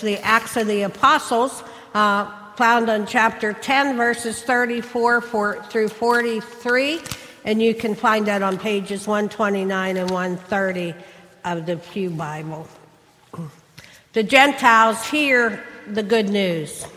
the Acts of the Apostles, found on chapter 10, verses 34 through 43, and you can find that on pages 129 and 130 of the Pew Bible. The Gentiles hear the good news.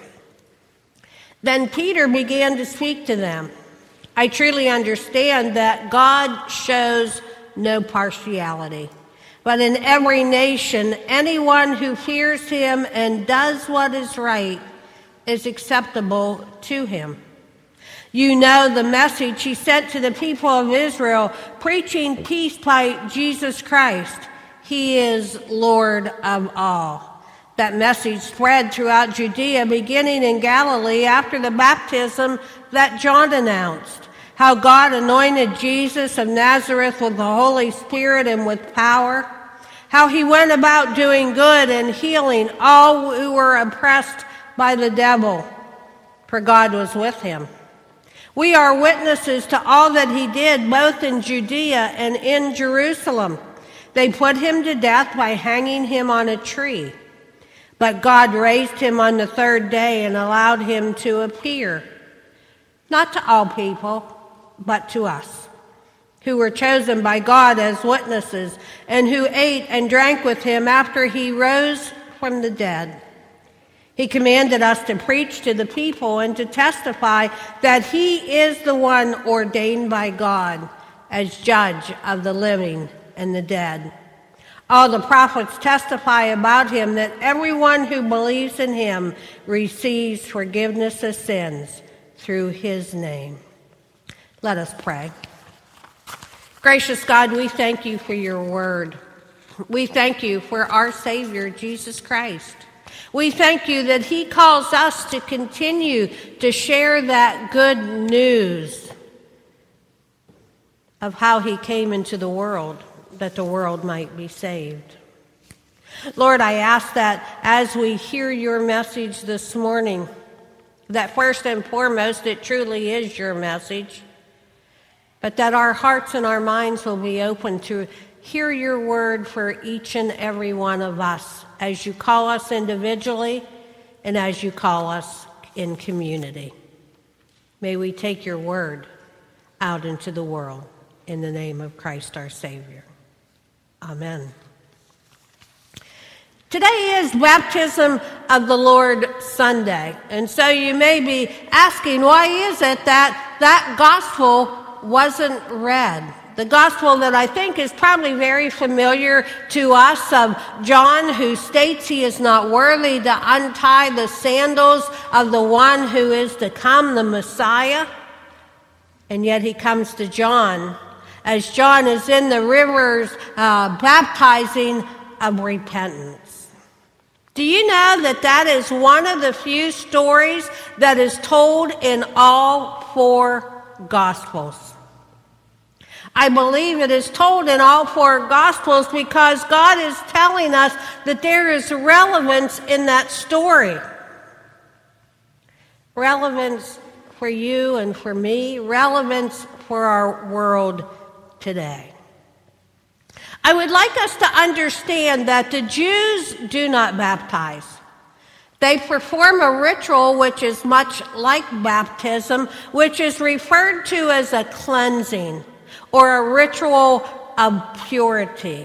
Then Peter began to speak to them. I truly understand that God shows no partiality, but in every nation, anyone who fears him and does what is right is acceptable to him. You know the message he sent to the people of Israel, preaching peace by Jesus Christ. He is Lord of all. That message spread throughout Judea, beginning in Galilee after the baptism that John announced, how God anointed Jesus of Nazareth with the Holy Spirit and with power, how he went about doing good and healing all who were oppressed by the devil, for God was with him. We are witnesses to all that he did, both in Judea and in Jerusalem. They put him to death by hanging him on a tree. But God raised him on the third day and allowed him to appear, not to all people, but to us, who were chosen by God as witnesses, and who ate and drank with him after he rose from the dead. He commanded us to preach to the people and to testify that he is the one ordained by God as judge of the living and the dead. All the prophets testify about him that everyone who believes in him receives forgiveness of sins through his name. Let us pray. Gracious God, we thank you for your word. We thank you for our Savior, Jesus Christ. We thank you that he calls us to continue to share that good news of how he came into the world, that the world might be saved. Lord, I ask that as we hear your message this morning, that first and foremost it truly is your message, but that our hearts and our minds will be open to hear your word for each and every one of us as you call us individually and as you call us in community. May we take your word out into the world in the name of Christ our Savior. Amen. Today is Baptism of the Lord Sunday, and so you may be asking, why is it that gospel wasn't read? The gospel that I think is probably very familiar to us of John, who states he is not worthy to untie the sandals of the one who is to come, the Messiah. And yet he comes to John as John is in the rivers baptizing of repentance. Do you know that is one of the few stories that is told in all four Gospels? I believe it is told in all four Gospels because God is telling us that there is relevance in that story. Relevance for you and for me, relevance for our world today. I would like us to understand that the Jews do not baptize. They perform a ritual which is much like baptism, which is referred to as a cleansing or a ritual of purity.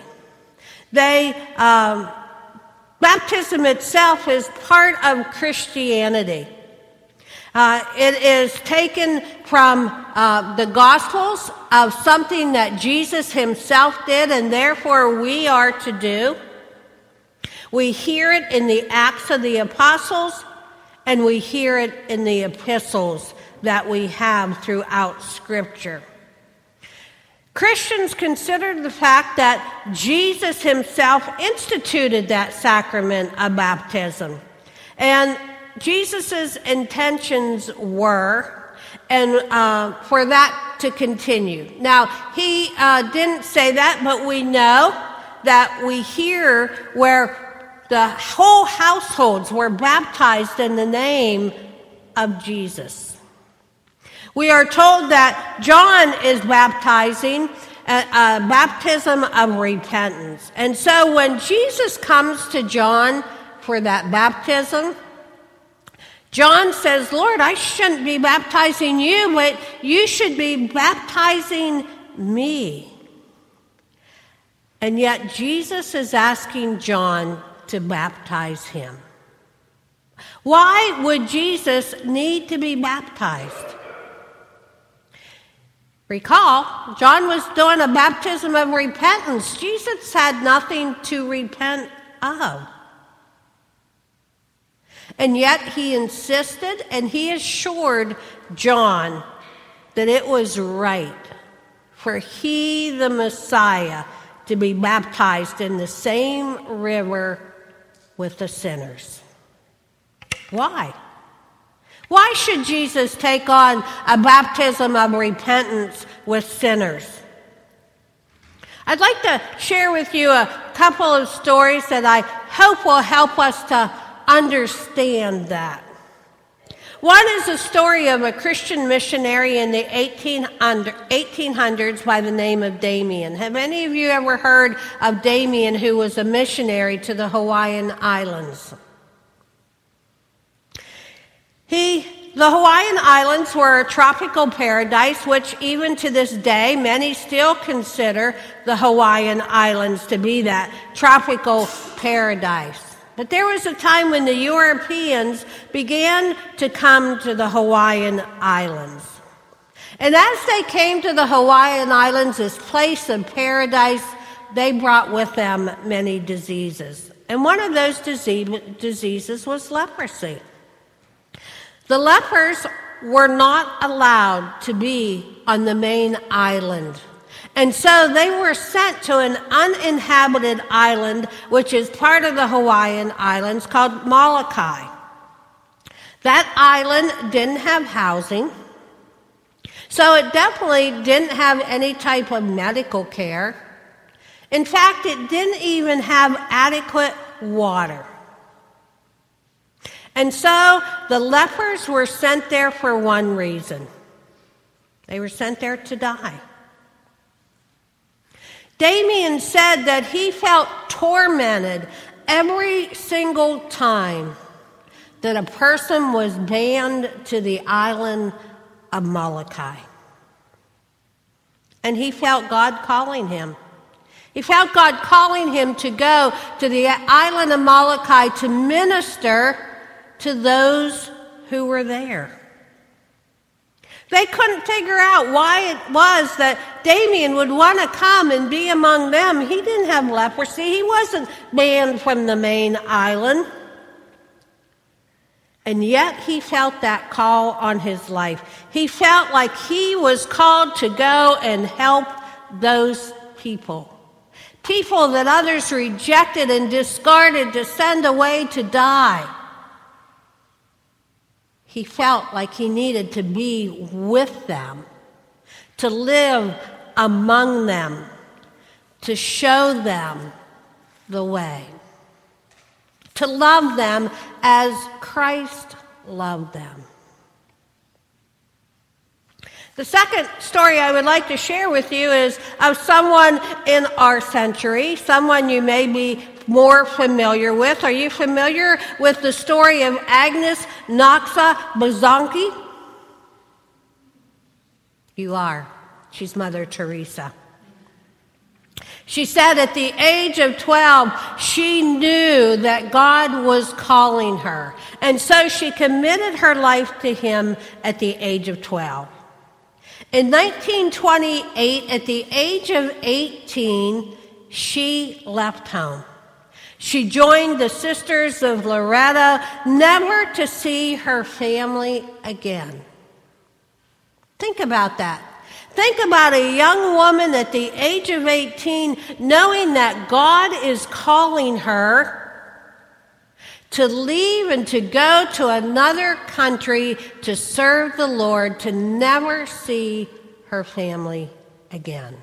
Baptism itself is part of Christianity. It is taken from the Gospels of something that Jesus himself did, and therefore we are to do. We hear it in the Acts of the Apostles, and we hear it in the epistles that we have throughout Scripture. Christians consider the fact that Jesus himself instituted that sacrament of baptism. And Jesus' intentions were, and for that to continue. Now, he didn't say that, but we know that we hear where the whole households were baptized in the name of Jesus. We are told that John is baptizing a baptism of repentance. And so when Jesus comes to John for that baptism. John says, Lord, I shouldn't be baptizing you, but you should be baptizing me. And yet Jesus is asking John to baptize him. Why would Jesus need to be baptized? Recall, John was doing a baptism of repentance. Jesus had nothing to repent of. And yet he insisted and he assured John that it was right for he, the Messiah, to be baptized in the same river with the sinners. Why? Why should Jesus take on a baptism of repentance with sinners? I'd like to share with you a couple of stories that I hope will help us to understand that. One is a story of a Christian missionary in the 1800s by the name of Damien. Have any of you ever heard of Damien, who was a missionary to the Hawaiian Islands? The Hawaiian Islands were a tropical paradise, which even to this day, many still consider the Hawaiian Islands to be that tropical paradise. But there was a time when the Europeans began to come to the Hawaiian Islands. And as they came to the Hawaiian Islands, this place of paradise, they brought with them many diseases. And one of those diseases was leprosy. The lepers were not allowed to be on the main island. And so they were sent to an uninhabited island, which is part of the Hawaiian Islands, called Molokai. That island didn't have housing, so it definitely didn't have any type of medical care. In fact, it didn't even have adequate water. And so the lepers were sent there for one reason. They were sent there to die. Damien said that he felt tormented every single time that a person was banned to the island of Molokai. And he felt God calling him. He felt God calling him to go to the island of Molokai to minister to those who were there. They couldn't figure out why it was that Damien would want to come and be among them. He didn't have leprosy. He wasn't banned from the main island. And yet he felt that call on his life. He felt like he was called to go and help those people. People that others rejected and discarded to send away to die. He felt like he needed to be with them, to live among them, to show them the way, to love them as Christ loved them. The second story I would like to share with you is of someone in our century, someone you may be more familiar with. Are you familiar with the story of Agnes Noxa Bozanki? You are. She's Mother Teresa. She said at the age of 12, she knew that God was calling her. And so she committed her life to him at the age of 12. In 1928, at the age of 18, she left home. She joined the Sisters of Loretto, never to see her family again. Think about that. Think about a young woman at the age of 18 knowing that God is calling her to leave and to go to another country to serve the Lord, to never see her family again.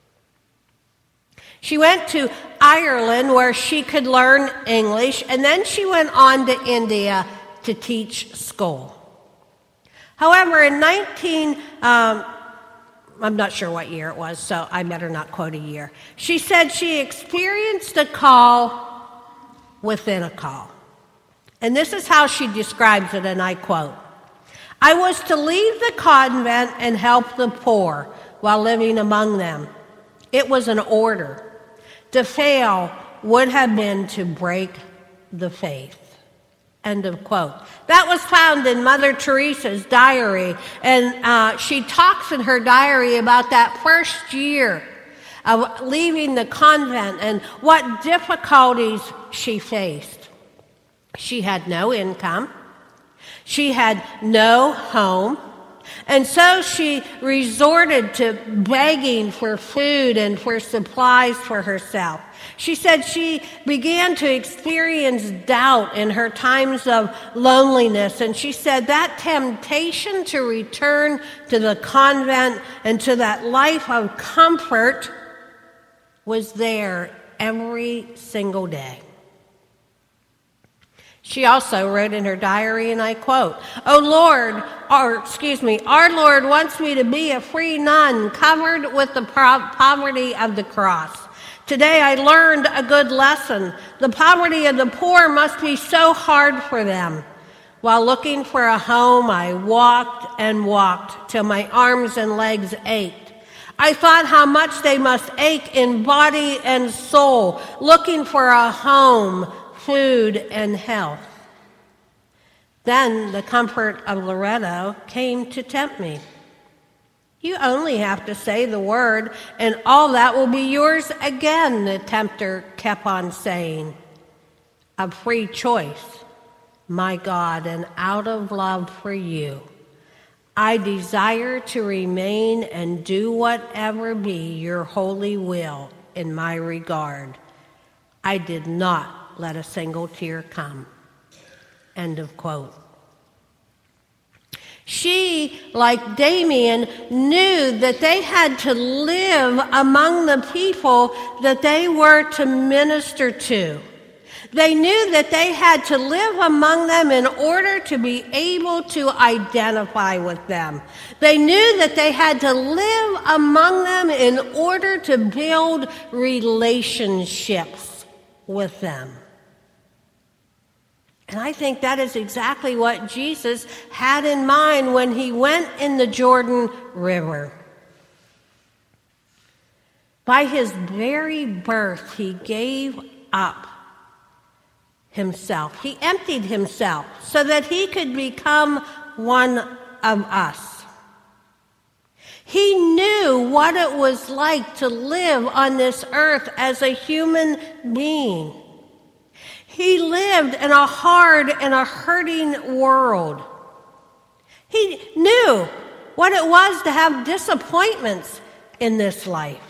She went to Ireland where she could learn English, and then she went on to India to teach school. However, in I'm not sure what year it was, so I better not quote a year. She said she experienced a call within a call. And this is how she describes it, and I quote, "I was to leave the convent and help the poor while living among them. It was an order. To fail would have been to break the faith." End of quote. That was found in Mother Teresa's diary, and she talks in her diary about that first year of leaving the convent and what difficulties she faced. She had no income. She had no home. And so she resorted to begging for food and for supplies for herself. She said she began to experience doubt in her times of loneliness. And she said that temptation to return to the convent and to that life of comfort was there every single day. She also wrote in her diary, and I quote, our Lord wants me to be a free nun covered with the poverty of the cross. Today I learned a good lesson. The poverty of the poor must be so hard for them. While looking for a home, I walked and walked till my arms and legs ached. I thought how much they must ache in body and soul, looking for a home, food, and health. Then the comfort of Loretto came to tempt me. You only have to say the word, and all that will be yours again, the tempter kept on saying. A free choice, my God, and out of love for you, I desire to remain and do whatever be your holy will in my regard. I did not let a single tear come. End of quote. She, like Damien, knew that they had to live among the people that they were to minister to. They knew that they had to live among them in order to be able to identify with them. They knew that they had to live among them in order to build relationships with them. And I think that is exactly what Jesus had in mind when he went in the Jordan River. By his very birth, he gave up himself. He emptied himself so that he could become one of us. He knew what it was like to live on this earth as a human being. He lived in a hard and a hurting world. He knew what it was to have disappointments in this life.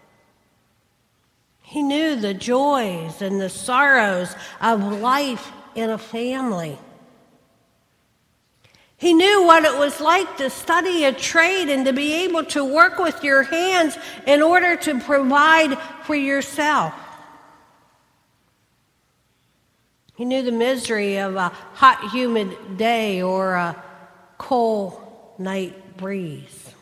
He knew the joys and the sorrows of life in a family. He knew what it was like to study a trade and to be able to work with your hands in order to provide for yourself. He knew the misery of a hot, humid day or a cold night breeze.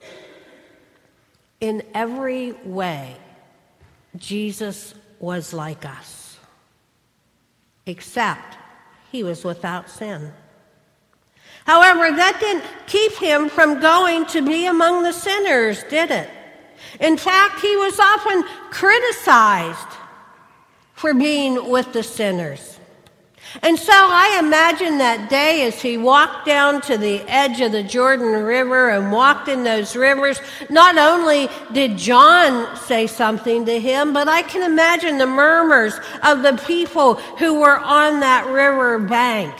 In every way, Jesus was like us, except he was without sin. However, that didn't keep him from going to be among the sinners, did it? In fact, he was often criticized for being with the sinners. And so I imagine that day as he walked down to the edge of the Jordan River and walked in those rivers, not only did John say something to him, but I can imagine the murmurs of the people who were on that river bank.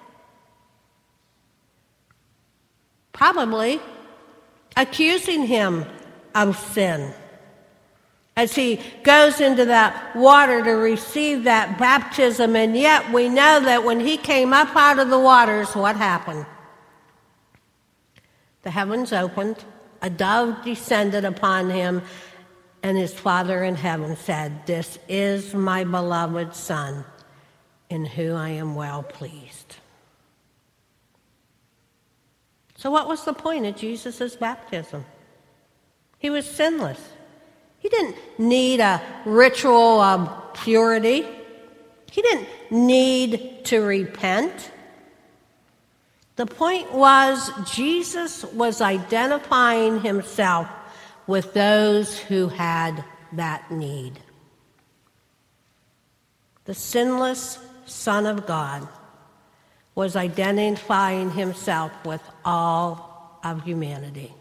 Probably accusing him of sin. As he goes into that water to receive that baptism, and yet we know that when he came up out of the waters, what happened? The heavens opened, a dove descended upon him, and his Father in heaven said, "This is my beloved Son, in whom I am well pleased." So what was the point of Jesus' baptism? He was sinless. He didn't need a ritual of purity. He didn't need to repent. The point was, Jesus was identifying himself with those who had that need. The sinless Son of God was identifying himself with all of humanity.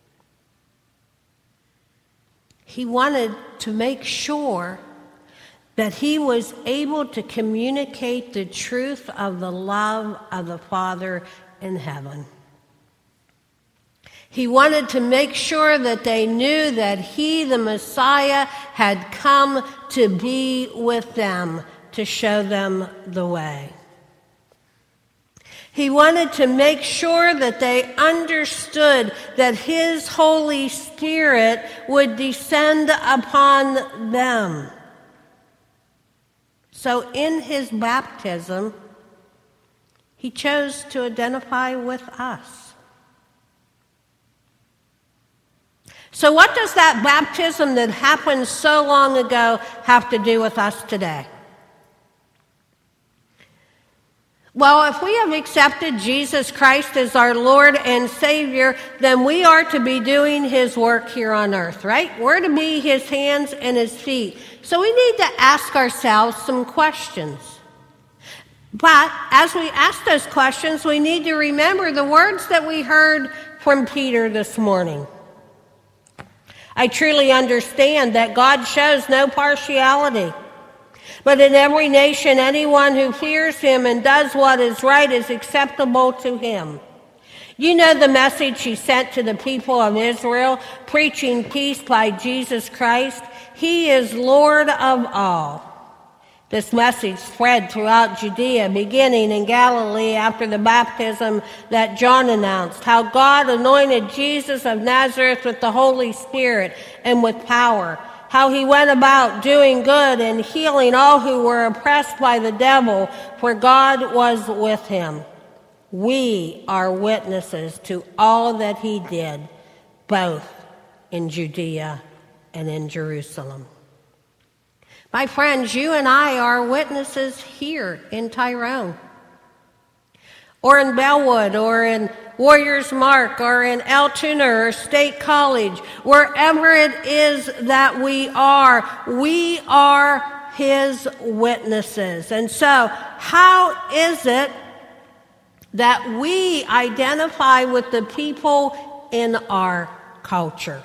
He wanted to make sure that he was able to communicate the truth of the love of the Father in heaven. He wanted to make sure that they knew that he, the Messiah, had come to be with them, to show them the way. He wanted to make sure that they understood that his Holy Spirit would descend upon them. So in his baptism, he chose to identify with us. So what does that baptism that happened so long ago have to do with us today? Well, if we have accepted Jesus Christ as our Lord and Savior, then we are to be doing his work here on earth, right? We're to be his hands and his feet. So we need to ask ourselves some questions. But as we ask those questions, we need to remember the words that we heard from Peter this morning. I truly understand that God shows no partiality. But in every nation, anyone who fears him and does what is right is acceptable to him. You know the message he sent to the people of Israel, preaching peace by Jesus Christ. He is Lord of all. This message spread throughout Judea, beginning in Galilee after the baptism that John announced, how God anointed Jesus of Nazareth with the Holy Spirit and with power, how he went about doing good and healing all who were oppressed by the devil, for God was with him. We are witnesses to all that he did, both in Judea and in Jerusalem. My friends, you and I are witnesses here in Tyrone, or in Bellwood, or in Warriors Mark, or in Altoona, or State College, wherever it is that we are his witnesses. And so, how is it that we identify with the people in our culture?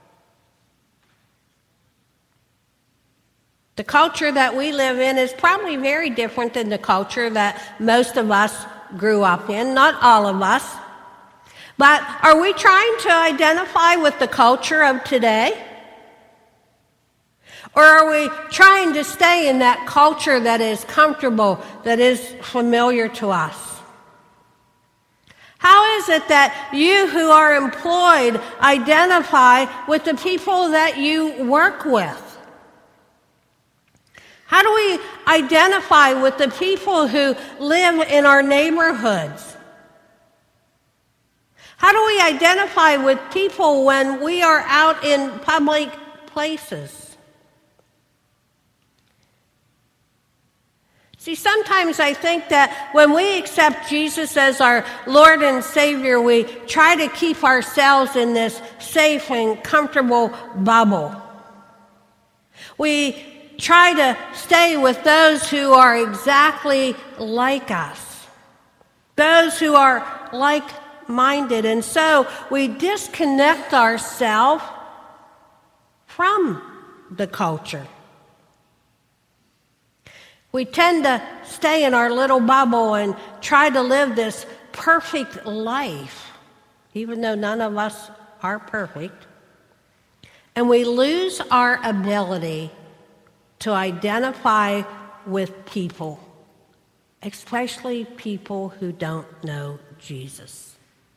The culture that we live in is probably very different than the culture that most of us grew up in, not all of us. But are we trying to identify with the culture of today? Or are we trying to stay in that culture that is comfortable, that is familiar to us? How is it that you who are employed identify with the people that you work with? How do we identify with the people who live in our neighborhoods? How do we identify with people when we are out in public places? See, sometimes I think that when we accept Jesus as our Lord and Savior, we try to keep ourselves in this safe and comfortable bubble. We try to stay with those who are exactly like us, those who are like-minded, and so we disconnect ourselves from the culture. We tend to stay in our little bubble and try to live this perfect life, even though none of us are perfect, and we lose our ability to identify with people, especially people who don't know Jesus.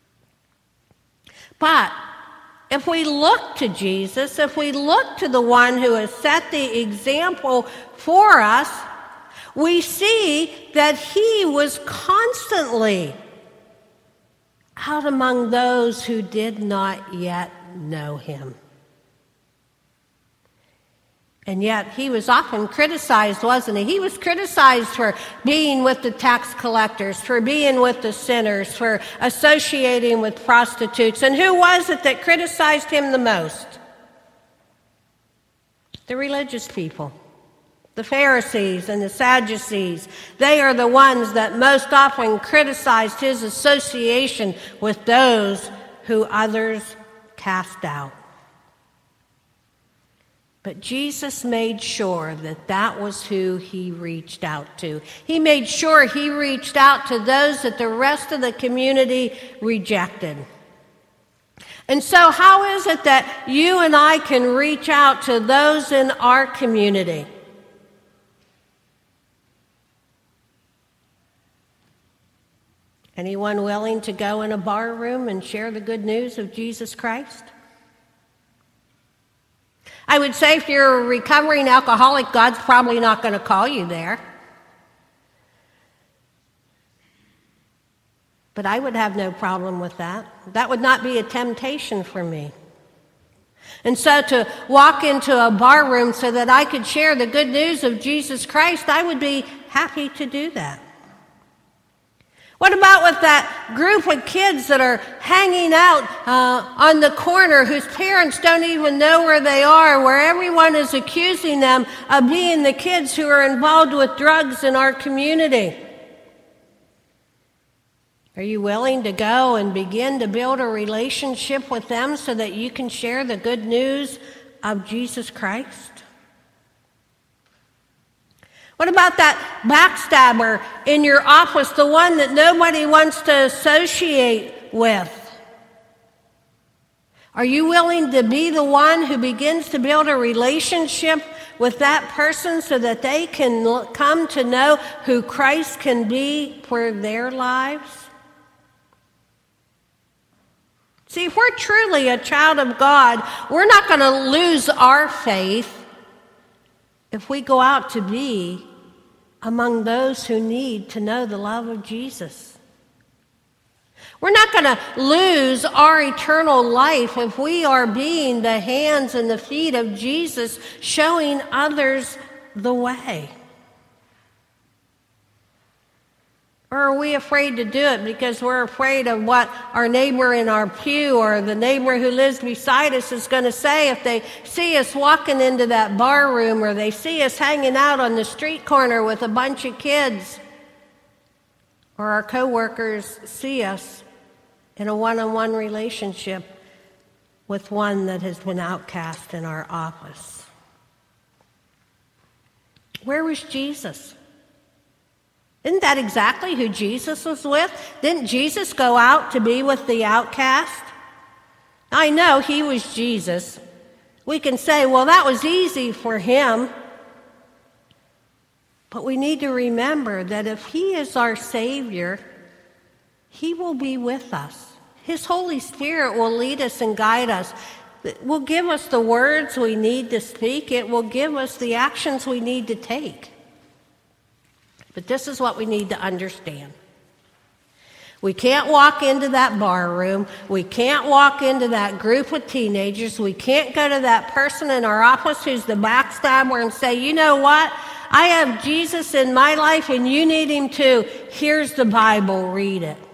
But if we look to Jesus, if we look to the one who has set the example for us, we see that he was constantly out among those who did not yet know him. And yet he was often criticized, wasn't he? He was criticized for being with the tax collectors, for being with the sinners, for associating with prostitutes. And who was it that criticized him the most? The religious people, the Pharisees and the Sadducees. They are the ones that most often criticized his association with those who others cast out. But Jesus made sure that that was who he reached out to. He made sure he reached out to those that the rest of the community rejected. And so how is it that you and I can reach out to those in our community? Anyone willing to go in a bar room and share the good news of Jesus Christ? I would say if you're a recovering alcoholic, God's probably not going to call you there. But I would have no problem with that. That would not be a temptation for me. And so to walk into a bar room so that I could share the good news of Jesus Christ, I would be happy to do that. What about with that group of kids that are hanging out on the corner whose parents don't even know where they are, where everyone is accusing them of being the kids who are involved with drugs in our community? Are you willing to go and begin to build a relationship with them so that you can share the good news of Jesus Christ? What about that backstabber in your office, the one that nobody wants to associate with? Are you willing to be the one who begins to build a relationship with that person so that they can come to know who Christ can be for their lives? See, if we're truly a child of God, we're not going to lose our faith if we go out to be among those who need to know the love of Jesus. We're not going to lose our eternal life if we are being the hands and the feet of Jesus, showing others the way. Or are we afraid to do it because we're afraid of what our neighbor in our pew or the neighbor who lives beside us is going to say if they see us walking into that bar room, or they see us hanging out on the street corner with a bunch of kids, or our coworkers see us in a one-on-one relationship with one that has been outcast in our office? Where was Jesus? Isn't that exactly who Jesus was with? Didn't Jesus go out to be with the outcast? I know he was Jesus. We can say, well, that was easy for him. But we need to remember that if he is our Savior, he will be with us. His Holy Spirit will lead us and guide us. It will give us the words we need to speak. It will give us the actions we need to take. But this is what we need to understand. We can't walk into that bar room. We can't walk into that group of teenagers. We can't go to that person in our office who's the backstabber and say, you know what? I have Jesus in my life and you need him too. Here's the Bible, read it.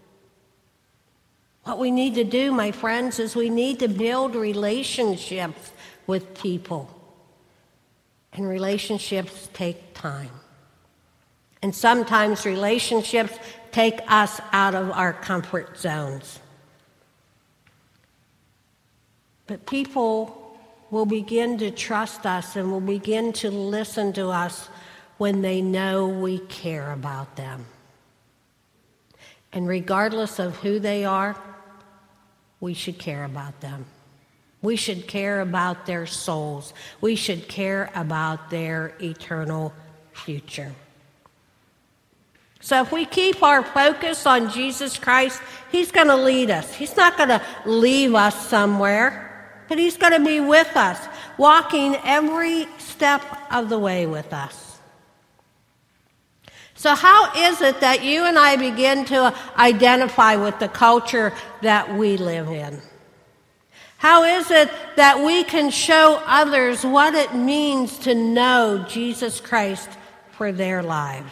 What we need to do, my friends, is we need to build relationships with people. And relationships take time. And sometimes relationships take us out of our comfort zones. But people will begin to trust us and will begin to listen to us when they know we care about them. And regardless of who they are, we should care about them. We should care about their souls. We should care about their eternal future. So if we keep our focus on Jesus Christ, he's going to lead us. He's not going to leave us somewhere, but he's going to be with us, walking every step of the way with us. So how is it that you and I begin to identify with the culture that we live in? How is it that we can show others what it means to know Jesus Christ for their lives?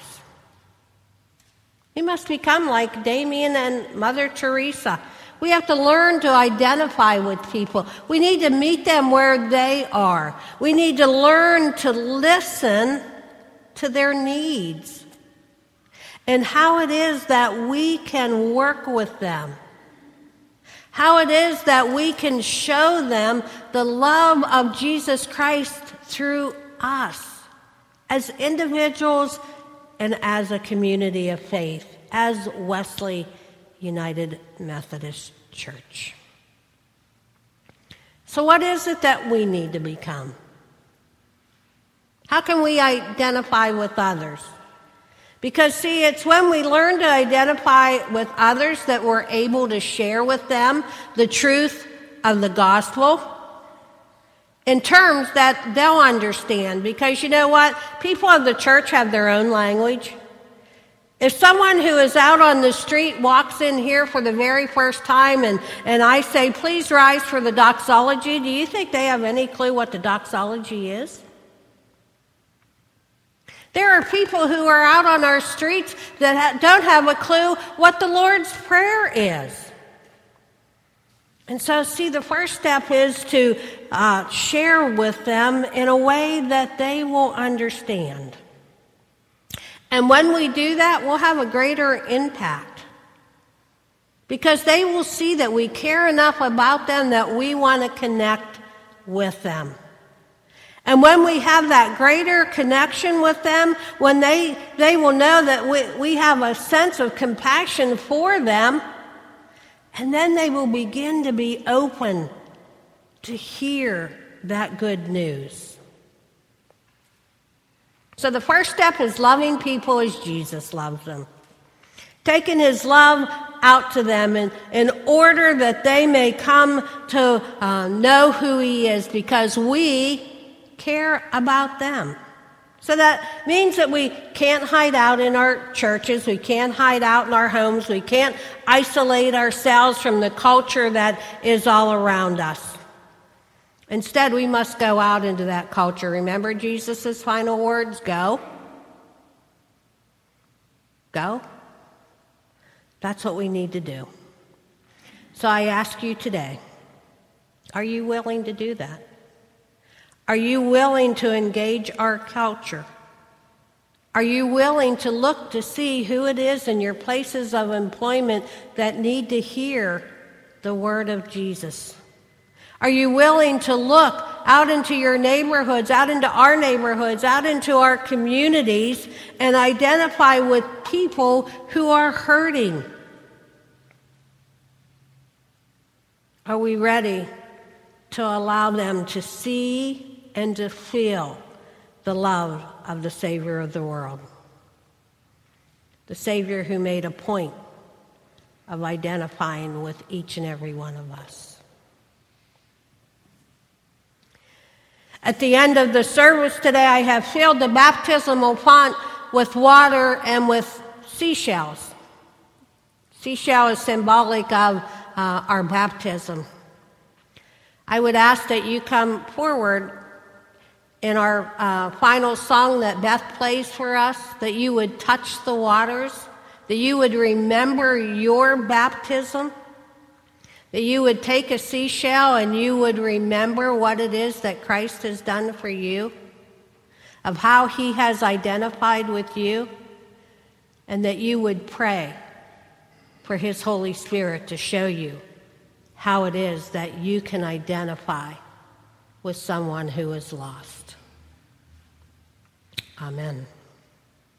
We must become like Damien and Mother Teresa. We have to learn to identify with people. We need to meet them where they are. We need to learn to listen to their needs and how it is that we can work with them. How it is that we can show them the love of Jesus Christ through us as individuals and as a community of faith, as Wesley United Methodist Church. So what is it that we need to become? How can we identify with others? Because, see, it's when we learn to identify with others that we're able to share with them the truth of the gospel in terms that they'll understand. Because you know what? People of the church have their own language. If someone who is out on the street walks in here for the very first time and I say, please rise for the doxology, do you think they have any clue what the doxology is? There are people who are out on our streets that don't have a clue what the Lord's Prayer is. And so, see, the first step is to share with them in a way that they will understand. And when we do that, we'll have a greater impact. Because they will see that we care enough about them that we want to connect with them. And when we have that greater connection with them, when they will know that we have a sense of compassion for them, and then they will begin to be open to hear that good news. So the first step is loving people as Jesus loves them. Taking his love out to them in order that they may come to know who he is, because we care about them. So that means that we can't hide out in our churches, we can't hide out in our homes, we can't isolate ourselves from the culture that is all around us. Instead, we must go out into that culture. Remember Jesus' final words? Go. Go. That's what we need to do. So I ask you today, are you willing to do that? Are you willing to engage our culture? Are you willing to look to see who it is in your places of employment that need to hear the word of Jesus? Are you willing to look out into your neighborhoods, out into our neighborhoods, out into our communities, and identify with people who are hurting? Are we ready to allow them to see and to feel the love of the Savior of the world? The Savior who made a point of identifying with each and every one of us. At the end of the service today, I have filled the baptismal font with water and with seashells. Seashell is symbolic of our baptism. I would ask that you come forward in our final song that Beth plays for us, that you would touch the waters, that you would remember your baptism, that you would take a seashell and you would remember what it is that Christ has done for you, of how he has identified with you, and that you would pray for his Holy Spirit to show you how it is that you can identify with someone who is lost. Amen.